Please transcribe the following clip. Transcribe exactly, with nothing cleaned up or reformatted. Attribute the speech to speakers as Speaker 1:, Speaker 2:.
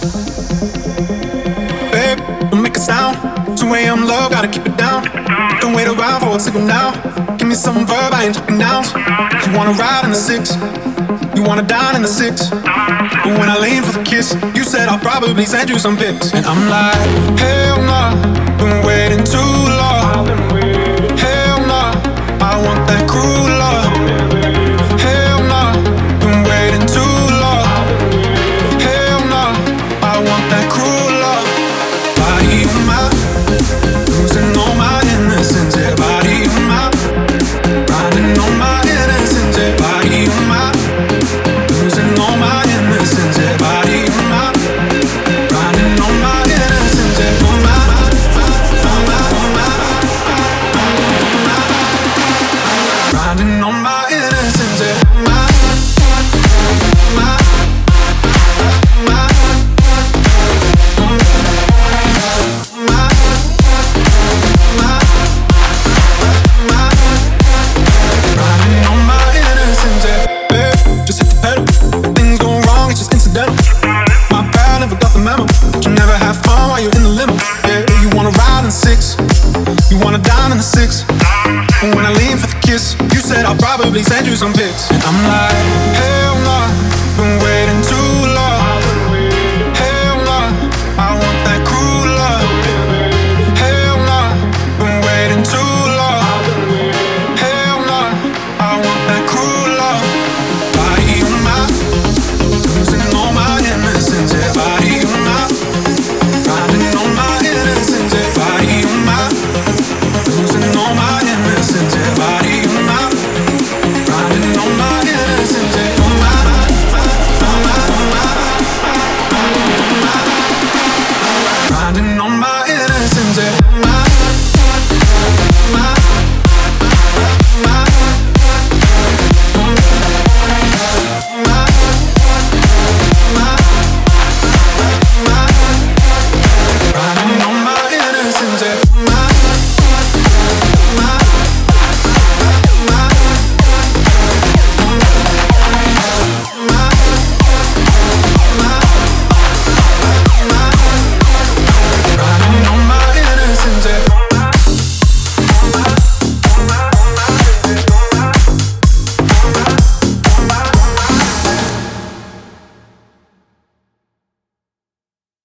Speaker 1: Babe, don't make a sound. two a.m. love, gotta keep it down. Don't wait around for a signal now. Give me some verb, I ain't talking nouns. You wanna ride in the six, you wanna dine in the six. But when I lean for the kiss, you said I'll probably send you some pics. And I'm like, hell nah, been waiting too long. Hell nah, I want that cruel love. Hell nah, been waiting too long. Hell nah, I want that cruel love. Body of mine, losing all my innocence. Yeah, body of mine, riding on my innocence. Yeah, body of mine, losing all my innocence. Yeah, body of mine, riding on my innocence. Yeah, on my, on my, on my, riding on my innocence. Yeah, my, my, my. You wanna dine in the six, and when I lean for the kiss, you said I'll probably send you some pics. And I'm like, hell nah, been waiting too